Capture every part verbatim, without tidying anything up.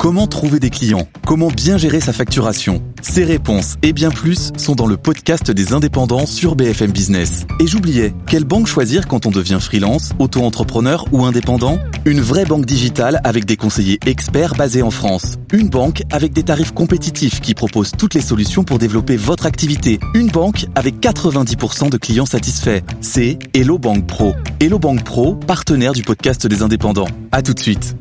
Comment trouver des clients? Comment bien gérer sa facturation? Ces réponses et bien plus sont dans le podcast des indépendants sur B F M Business. Et j'oubliais, quelle banque choisir quand on devient freelance, auto-entrepreneur ou indépendant? Une vraie banque digitale avec des conseillers experts basés en France. Une banque avec des tarifs compétitifs qui propose toutes les solutions pour développer votre activité. Une banque avec quatre-vingt-dix pour cent de clients satisfaits. C'est Hello Bank Pro. Hello Bank Pro, partenaire du podcast des indépendants. À tout de suite.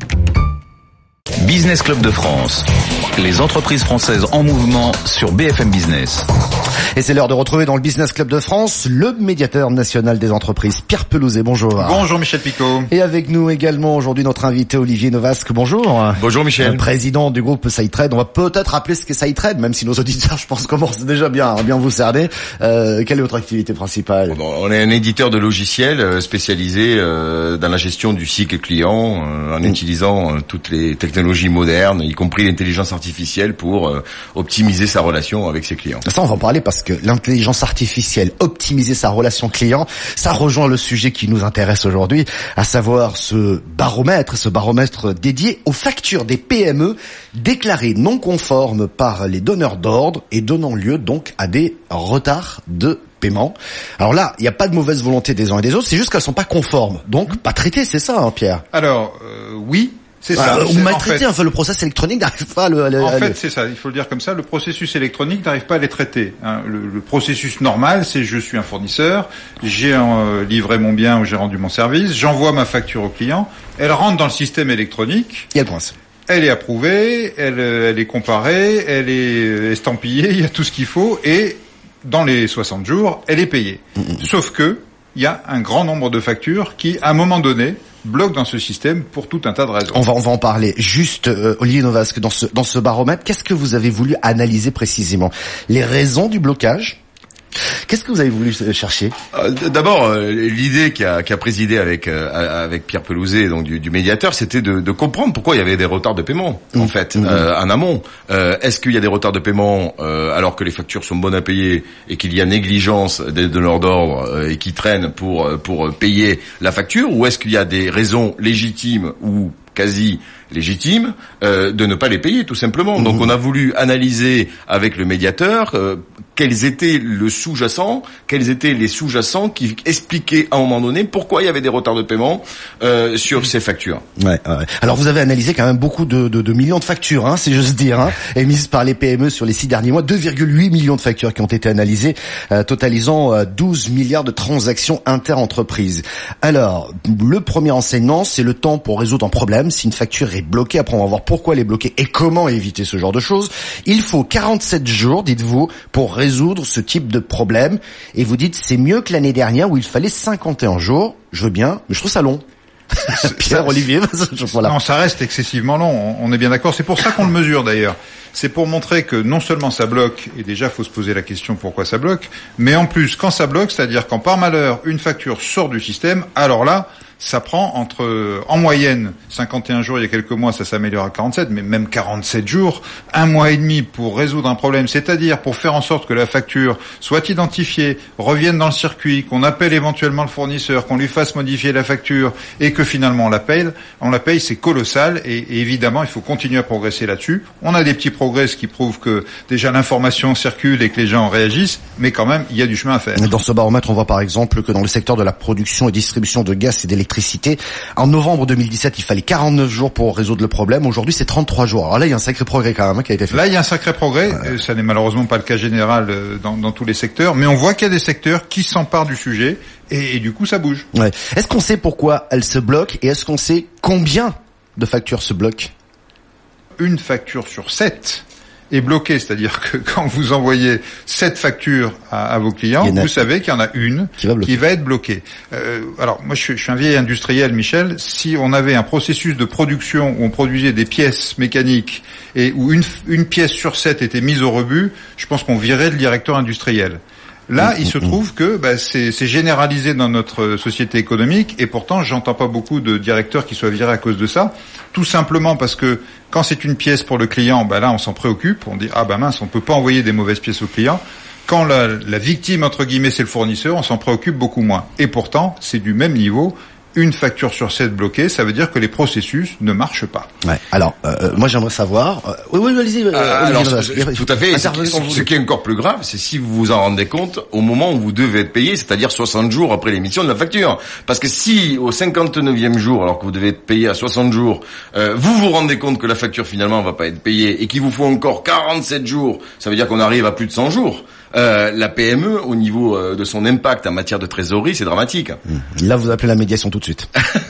Business Club de France. Les entreprises françaises en mouvement sur B F M Business. Et c'est l'heure de retrouver dans le Business Club de France le médiateur national des entreprises, Pierre Pelouzet. Bonjour. Bonjour Michel Picot. Et avec nous également aujourd'hui notre invité Olivier Novasque. Bonjour. Bonjour Michel. Le président du groupe SciTrade. On va peut-être rappeler ce qu'est SciTrade, même si nos auditeurs, je pense, commencent déjà bien à bien vous cerner. Euh, quelle est votre activité principale? Bon, on est un éditeur de logiciels spécialisé euh, dans la gestion du cycle client, euh, en mmh. utilisant euh, toutes les technologies modernes, y compris l'intelligence artificielle, pour euh, optimiser sa relation avec ses clients. Ça, on va en parler parce que l'intelligence artificielle, optimiser sa relation client, ça rejoint le sujet qui nous intéresse aujourd'hui, à savoir ce baromètre, ce baromètre dédié aux factures des P M E déclarées non conformes par les donneurs d'ordre et donnant lieu donc à des retards de paiement. Alors là, il n'y a pas de mauvaise volonté des uns et des autres, c'est juste qu'elles sont pas conformes. Donc, pas traitées, c'est ça, hein, Pierre? Alors, euh, oui. C'est ça. Euh, ou maltraité, en fait, enfin, le processus électronique n'arrive pas à le... À le en à fait, le... c'est ça, il faut le dire comme ça, le processus électronique n'arrive pas à les traiter. Hein. Le, le processus normal, c'est je suis un fournisseur, j'ai euh, livré mon bien ou j'ai rendu mon service, j'envoie ma facture au client, elle rentre dans le système électronique. Et elle coince. Elle est approuvée, elle, elle est comparée, elle est estampillée, il y a tout ce qu'il faut, et dans les soixante jours, elle est payée. Mmh. Sauf que, il y a un grand nombre de factures qui, à un moment donné, bloquent dans ce système pour tout un tas de raisons. On va on va en parler. Juste, euh, Olivier Novasque, dans ce dans ce baromètre, qu'est-ce que vous avez voulu analyser précisément? Les raisons du blocage? Qu'est-ce que vous avez voulu chercher? euh, D'abord, euh, l'idée qui a, qui a présidé avec euh, avec Pierre Pelouzet, donc du, du médiateur, c'était de, de comprendre pourquoi il y avait des retards de paiement, mmh. en fait, mmh. euh, en amont. Euh, est-ce qu'il y a des retards de paiement euh, alors que les factures sont bonnes à payer et qu'il y a négligence des donneurs d'ordre euh, et qui traînent pour pour payer la facture, ou est-ce qu'il y a des raisons légitimes ou quasi légitimes euh, de ne pas les payer, tout simplement. Mmh. Donc on a voulu analyser avec le médiateur euh, quels étaient le sous-jacent, quels étaient les sous-jacents qui expliquaient à un moment donné pourquoi il y avait des retards de paiement euh, sur ces factures. Ouais, ouais. Alors vous avez analysé quand même beaucoup de, de, de millions de factures, hein, si j'ose dire, hein, émises par les P M E sur les six derniers mois. deux virgule huit millions de factures qui ont été analysées, euh, totalisant euh, douze milliards de transactions inter-entreprises. Alors, le premier enseignement, c'est le temps pour résoudre un problème. Si une facture est bloquée, après on va voir pourquoi elle est bloquée et comment éviter ce genre de choses. Il faut quarante-sept jours, dites-vous, pour résoudre ce type de problème. Et vous dites, c'est mieux que l'année dernière où il fallait cinquante et un jours. Je veux bien, mais je trouve ça long. Pierre, Olivier, voilà. Non, ça reste excessivement long, on est bien d'accord. C'est pour ça qu'on le mesure d'ailleurs. C'est pour montrer que non seulement ça bloque, et déjà faut se poser la question pourquoi ça bloque, mais en plus, quand ça bloque, c'est-à-dire quand par malheur une facture sort du système, alors là, ça prend entre, en moyenne, cinquante et un jours il y a quelques mois, ça s'améliore à quarante-sept, mais même quarante-sept jours, un mois et demi pour résoudre un problème, c'est-à-dire pour faire en sorte que la facture soit identifiée, revienne dans le circuit, qu'on appelle éventuellement le fournisseur, qu'on lui fasse modifier la facture et que finalement on la paye, on la paye, c'est colossal et, et évidemment il faut continuer à progresser là-dessus. On a des petits progrès qui prouvent que déjà l'information circule et que les gens réagissent, mais quand même il y a du chemin à faire. Dans ce baromètre, on voit par exemple que dans le secteur de la production et distribution de gaz et d'électricité, en novembre deux mille dix-sept, il fallait quarante-neuf jours pour résoudre le problème. Aujourd'hui, c'est trente-trois jours. Alors là, il y a un sacré progrès quand même hein, qui a été fait. Là, il y a un sacré progrès. Ouais. Ça n'est malheureusement pas le cas général dans, dans tous les secteurs, mais on voit qu'il y a des secteurs qui s'emparent du sujet et, et du coup, ça bouge. Ouais. Est-ce qu'on sait pourquoi elles se bloquent et est-ce qu'on sait combien de factures se bloquent? Une facture sur sept est bloqué, c'est-à-dire que quand vous envoyez sept factures à, à vos clients, vous savez qu'il y en a une qui va, qui va être bloquée. Euh, alors moi je suis, je suis un vieil industriel, Michel. Si on avait un processus de production où on produisait des pièces mécaniques et où une, une pièce sur sept était mise au rebut, je pense qu'on virait le directeur industriel. Là, il se trouve que bah, c'est, c'est généralisé dans notre société économique et pourtant, j'entends pas beaucoup de directeurs qui soient virés à cause de ça. Tout simplement parce que quand c'est une pièce pour le client, bah là, on s'en préoccupe. On dit ah bah mince, on peut pas envoyer des mauvaises pièces au client. Quand la, la victime entre guillemets c'est le fournisseur, on s'en préoccupe beaucoup moins. Et pourtant, c'est du même niveau. une facture sur sept bloquée, ça veut dire que les processus ne marchent pas. Ouais. Alors, euh, moi j'aimerais savoir... Euh, oui, oui, allez-y. Euh, euh, alors, allez-y, tout à fait. Ce, ce, ce qui est encore plus grave, c'est si vous vous en rendez compte au moment où vous devez être payé, c'est-à-dire soixante jours après l'émission de la facture. Parce que si au cinquante-neuvième jour, alors que vous devez être payé à soixante jours, euh, vous vous rendez compte que la facture finalement va pas être payée et qu'il vous faut encore quarante-sept jours, ça veut dire qu'on arrive à plus de cent jours. Euh, la P M E, au niveau euh, de son impact en matière de trésorerie, c'est dramatique. Là, vous appelez la médiation tout de suite.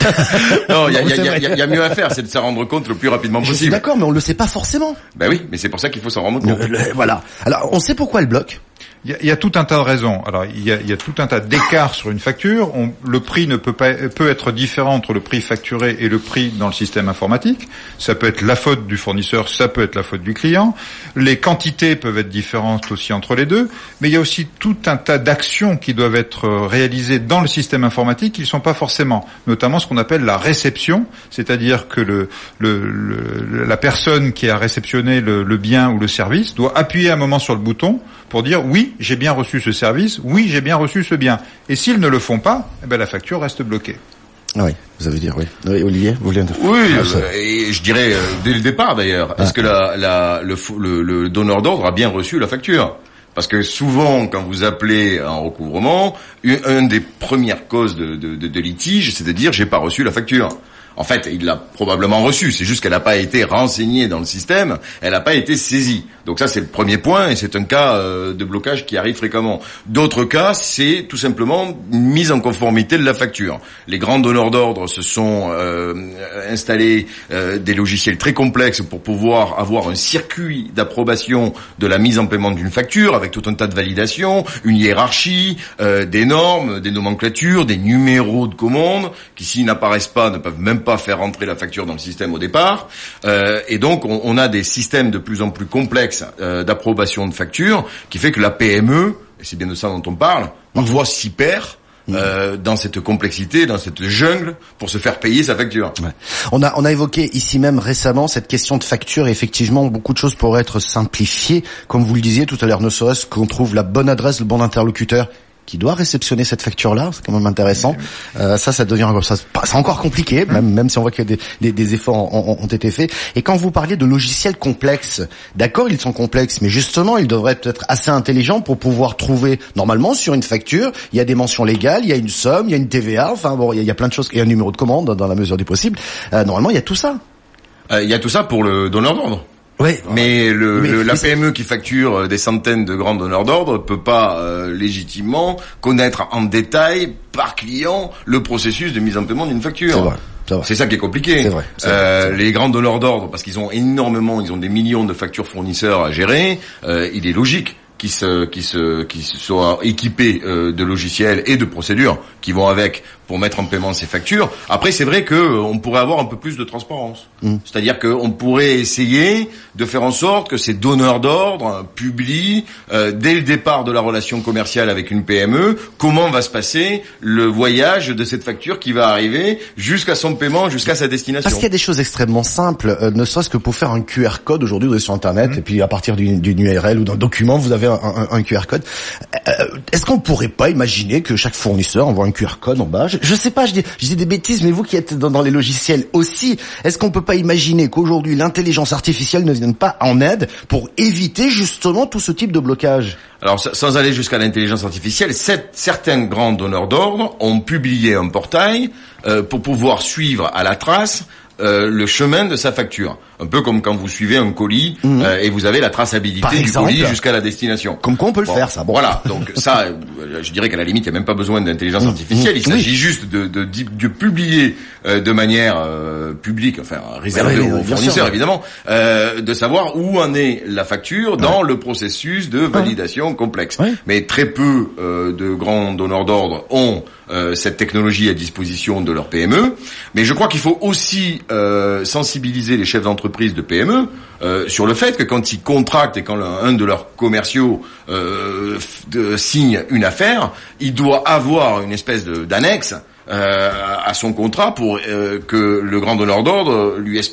Non, il y a, y, a, y, a, y a mieux à faire, c'est de s'en rendre compte le plus rapidement possible. Je suis d'accord, mais on le sait pas forcément. Ben oui, mais c'est pour ça qu'il faut s'en rendre compte. Le, le, voilà. Alors, on sait pourquoi elle bloque. Il y, a, il y a tout un tas de raisons. Alors, il y a, il y a tout un tas d'écarts sur une facture. On, le prix ne peut pas peut être différent entre le prix facturé et le prix dans le système informatique. Ça peut être la faute du fournisseur, ça peut être la faute du client. Les quantités peuvent être différentes aussi entre les deux. Mais il y a aussi tout un tas d'actions qui doivent être réalisées dans le système informatique qui ne sont pas forcément, notamment ce qu'on appelle la réception, c'est-à-dire que le, le, le la personne qui a réceptionné le, le bien ou le service doit appuyer un moment sur le bouton pour dire oui, j'ai bien reçu ce service, oui, j'ai bien reçu ce bien. Et s'ils ne le font pas, eh ben la facture reste bloquée. Ah oui, vous avez dit oui. Oui, Olivier, vous voulez... Oui, euh, et je dirais euh, dès le départ d'ailleurs, est-ce ah. que la, la, le, le, le donneur d'ordre a bien reçu la facture ? Parce que souvent, quand vous appelez en recouvrement, une, une des premières causes de, de, de, de litige, c'est de dire j'ai pas reçu la facture. En fait, il l'a probablement reçue, c'est juste qu'elle n'a pas été renseignée dans le système, elle n'a pas été saisie. Donc ça, c'est le premier point, et c'est un cas euh, de blocage qui arrive fréquemment. D'autres cas, c'est tout simplement une mise en conformité de la facture. Les grands donneurs d'ordre se sont euh, installés euh, des logiciels très complexes pour pouvoir avoir un circuit d'approbation de la mise en paiement d'une facture, avec tout un tas de validations, une hiérarchie, euh, des normes, des nomenclatures, des numéros de commande, qui s'ils n'apparaissent pas, ne peuvent même pas faire rentrer la facture dans le système au départ, euh, et donc on, on a des systèmes de plus en plus complexes euh, d'approbation de factures, qui fait que la P M E, et c'est bien de ça dont on parle, parfois s'y perd euh, dans cette complexité, dans cette jungle, pour se faire payer sa facture. Ouais. On a on a évoqué ici même récemment cette question de facture, et effectivement beaucoup de choses pourraient être simplifiées, comme vous le disiez tout à l'heure, ne serait-ce qu'on trouve la bonne adresse, le bon interlocuteur qui doit réceptionner cette facture-là, c'est quand même intéressant. Euh, ça, ça devient ça, c'est encore compliqué, même même si on voit que des, des, des efforts ont, ont été faits. Et quand vous parliez de logiciels complexes, d'accord, ils sont complexes, mais justement, ils devraient être assez intelligents pour pouvoir trouver, normalement, sur une facture, il y a des mentions légales, il y a une somme, il y a une T V A, enfin bon, il y a, il y a plein de choses, il y a un numéro de commande dans la mesure du possible. Euh, normalement, il y a tout ça. Euh, il y a tout ça pour le donneur d'ordre. Oui, mais le, mais le la P M E qui facture des centaines de grands donneurs d'ordre peut pas euh, légitimement connaître en détail par client le processus de mise en paiement d'une facture. C'est vrai. C'est, c'est ça qui est compliqué. C'est vrai, c'est euh, vrai, c'est vrai. Les grands donneurs d'ordre, parce qu'ils ont énormément, ils ont des millions de factures fournisseurs à gérer, euh, il est logique qui se qui se qui soient équipés euh, de logiciels et de procédures qui vont avec pour mettre en paiement ces factures. Après, c'est vrai que euh, on pourrait avoir un peu plus de transparence. Mmh. C'est-à-dire qu'on pourrait essayer de faire en sorte que ces donneurs d'ordre euh, publient euh, dès le départ de la relation commerciale avec une P M E comment va se passer le voyage de cette facture qui va arriver jusqu'à son paiement, jusqu'à sa destination. Parce qu'il y a des choses extrêmement simples, euh, ne serait-ce que pour faire un Q R code. Aujourd'hui, vous êtes sur Internet mmh. et puis à partir d'une, d'une U R L ou d'un document, vous avez un, un, un Q R code. Euh, est-ce qu'on pourrait pas imaginer que chaque fournisseur envoie un Q R code en bas? Je, je sais pas, je dis, je dis des bêtises, mais vous qui êtes dans, dans les logiciels aussi, est-ce qu'on peut pas imaginer qu'aujourd'hui l'intelligence artificielle ne vienne pas en aide pour éviter justement tout ce type de blocage? Alors, sans aller jusqu'à l'intelligence artificielle, certains grands donneurs d'ordre ont publié un portail euh, pour pouvoir suivre à la trace euh, le chemin de sa facture. Un peu comme quand vous suivez un colis mmh. euh, et vous avez la traçabilité Par exemple, du colis jusqu'à la destination. Comme quoi on peut le bon, faire, ça. Bon. Voilà, donc ça, je dirais qu'à la limite, il n'y a même pas besoin d'intelligence mmh. artificielle. Il s'agit oui. juste de, de, de, de publier euh, de manière euh, publique, enfin réservée oui, oui, aux fournisseurs sûr, évidemment, euh, de savoir où en est la facture dans ouais. le processus de validation ouais. complexe. Ouais. Mais très peu euh, de grands donneurs d'ordre ont euh, cette technologie à disposition de leur P M E. Mais je crois qu'il faut aussi euh, sensibiliser les chefs d'entreprise de P M E euh, sur le fait que quand ils contractent et quand un de leurs commerciaux euh, de, signe une affaire, il doit avoir une espèce de, d'annexe euh, à son contrat pour euh, que le grand donneur d'ordre lui explique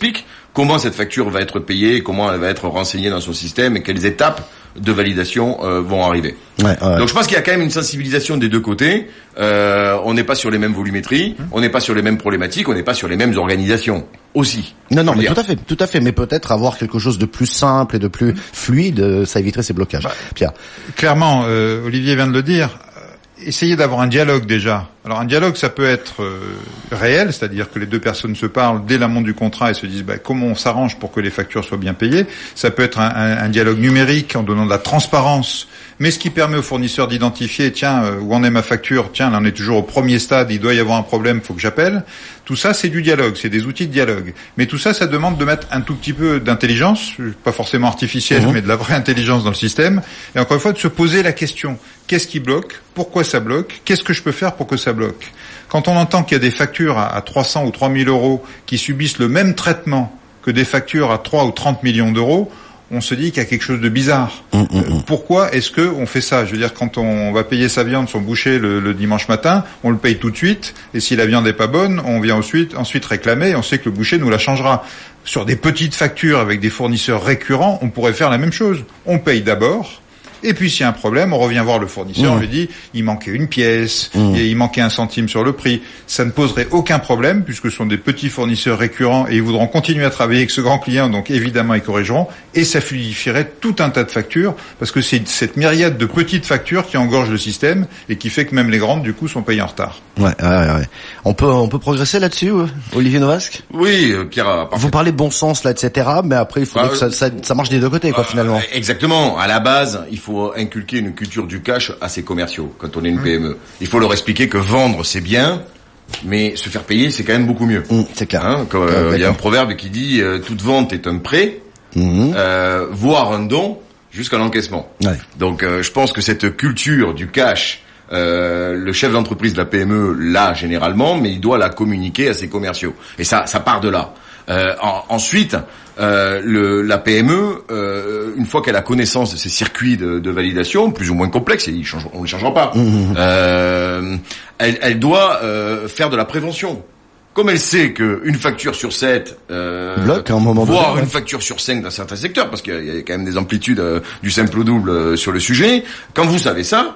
comment cette facture va être payée, comment elle va être renseignée dans son système et quelles étapes de validation euh, vont arriver. Ouais, ouais. Donc je pense qu'il y a quand même une sensibilisation des deux côtés. Euh, on n'est pas sur les mêmes volumétries, on n'est pas sur les mêmes problématiques, on n'est pas sur les mêmes organisations aussi. Non, non, mais dire. tout à fait, tout à fait. Mais peut-être avoir quelque chose de plus simple et de plus fluide, ça éviterait ces blocages. Bah, Pierre. Clairement, euh, Olivier vient de le dire. Essayez d'avoir un dialogue déjà. Alors un dialogue, ça peut être euh, réel, c'est-à-dire que les deux personnes se parlent dès l'amont du contrat et se disent bah, comment on s'arrange pour que les factures soient bien payées. Ça peut être un, un, un dialogue numérique en donnant de la transparence, mais ce qui permet au fournisseur d'identifier tiens, euh, où en est ma facture, tiens, là on est toujours au premier stade, il doit y avoir un problème, faut que j'appelle. Tout ça, c'est du dialogue, c'est des outils de dialogue. Mais tout ça, ça demande de mettre un tout petit peu d'intelligence, pas forcément artificielle, mmh. mais de la vraie intelligence dans le système. Et encore une fois, de se poser la question, qu'est-ce qui bloque? Pourquoi ça bloque? Qu'est-ce que je peux faire pour que ça bloque? Quand on entend qu'il y a des factures à, à trois cents ou trois mille euros qui subissent le même traitement que des factures à trois ou trente millions d'euros, on se dit qu'il y a quelque chose de bizarre. Mmh, mmh. Euh, pourquoi est-ce que on fait ça? Je veux dire, quand on va payer sa viande, son boucher le, le dimanche matin, on le paye tout de suite, et si la viande n'est pas bonne, on vient ensuite, ensuite réclamer, et on sait que le boucher nous la changera. Sur des petites factures avec des fournisseurs récurrents, on pourrait faire la même chose. On paye d'abord, et puis s'il y a un problème, on revient voir le fournisseur, mmh. on lui dit il manquait une pièce, mmh. et il manquait un centime sur le prix. Ça ne poserait aucun problème puisque ce sont des petits fournisseurs récurrents et ils voudront continuer à travailler avec ce grand client, donc évidemment ils corrigeront, et ça fluidifierait tout un tas de factures parce que c'est cette myriade de petites factures qui engorge le système et qui fait que même les grandes du coup sont payées en retard. Ouais, ouais, ouais. On peut on peut progresser là-dessus, Olivier Novasque? Oui, Pierre. Vous parlez de bon sens là, et cetera. Mais après il faudrait bah, que ça, ça, ça marche des deux côtés, quoi, euh, finalement. Exactement. À la base, il faut Il faut inculquer une culture du cash à ses commerciaux quand on est une mmh. P M E. Il faut leur expliquer que vendre c'est bien, mais se faire payer c'est quand même beaucoup mieux. Mmh, c'est clair. Hein, quand, euh, il y a un proverbe qui dit euh, toute vente est un prêt, mmh. euh, voire un don jusqu'à l'encaissement. Ouais. Donc euh, je pense que cette culture du cash, euh, le chef d'entreprise de la P M E l'a généralement, mais il doit la communiquer à ses commerciaux. Et ça, ça part de là. Euh, en, ensuite, euh, le, la P M E, euh, une fois qu'elle a connaissance de ces circuits de, de validation, plus ou moins complexes, et ils change, on ne les changera pas, mmh. euh, elle, elle doit euh, faire de la prévention. Comme elle sait qu'une facture sur sept, euh, bloque à un moment voire donné, ouais. une facture sur cinq dans certains secteurs, parce qu'il y a, il y a quand même des amplitudes euh, du simple au double euh, sur le sujet, quand vous savez ça,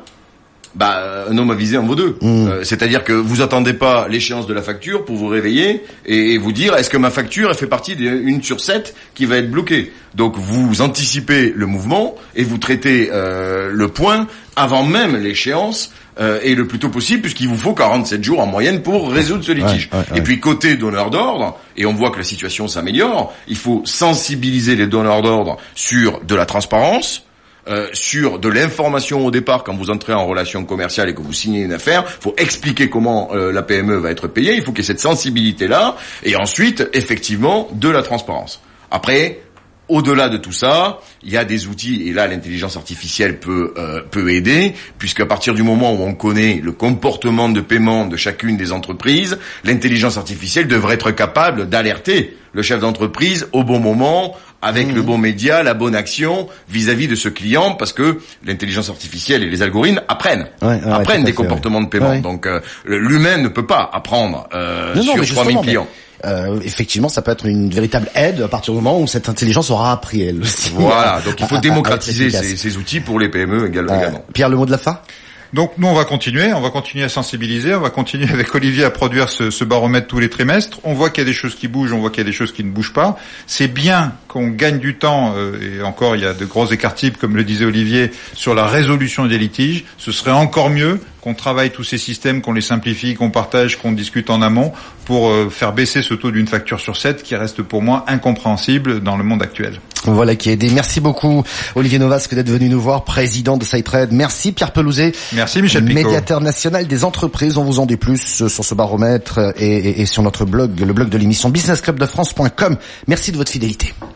bah, un homme avisé en vaut deux. Mmh. Euh, c'est-à-dire que vous attendez pas l'échéance de la facture pour vous réveiller et, et vous dire est-ce que ma facture elle fait partie d'une sur sept qui va être bloquée. Donc vous anticipez le mouvement et vous traitez euh, le point avant même l'échéance euh, et le plus tôt possible puisqu'il vous faut quarante-sept jours en moyenne pour résoudre ce litige. Ouais, ouais, ouais. Et puis côté donneur d'ordre, et on voit que la situation s'améliore, il faut sensibiliser les donneurs d'ordre sur de la transparence. Euh, sur de l'information au départ quand vous entrez en relation commerciale et que vous signez une affaire, il faut expliquer comment euh, la P M E va être payée, il faut qu'il y ait cette sensibilité-là, et ensuite, effectivement, de la transparence. Après, au-delà de tout ça, il y a des outils, et là l'intelligence artificielle peut euh, peut aider, puisqu'à partir du moment où on connaît le comportement de paiement de chacune des entreprises, l'intelligence artificielle devrait être capable d'alerter le chef d'entreprise au bon moment, avec mmh. le bon média, la bonne action vis-à-vis de ce client, parce que l'intelligence artificielle et les algorithmes apprennent, ouais, ouais, apprennent des fait, comportements ouais. de paiement. Ouais. Donc euh, l'humain ne peut pas apprendre euh, non, sur non, trois mille clients. Mais... Euh, effectivement, ça peut être une véritable aide à partir du moment où cette intelligence aura appris elle aussi. Voilà, donc il faut à, démocratiser à ces, ces outils pour les P M E également. Euh, Pierre, le mot de la fin? Donc nous on va continuer, on va continuer à sensibiliser, on va continuer avec Olivier à produire ce, ce baromètre tous les trimestres. On voit qu'il y a des choses qui bougent, on voit qu'il y a des choses qui ne bougent pas. C'est bien qu'on gagne du temps, euh, et encore il y a de gros écarts types, comme le disait Olivier, sur la résolution des litiges. Ce serait encore mieux qu'on travaille tous ces systèmes, qu'on les simplifie, qu'on partage, qu'on discute en amont pour euh, faire baisser ce taux d'une facture sur sept qui reste pour moi incompréhensible dans le monde actuel. Voilà qui est aidé. Merci beaucoup Olivier Novasque d'être venu nous voir, président de SiteTrade. Merci Pierre Pelouzet. Merci Michel Picot. Médiateur national des entreprises. On vous en dit plus sur ce baromètre et, et, et sur notre blog, le blog de l'émission business club de france point com. Merci de votre fidélité.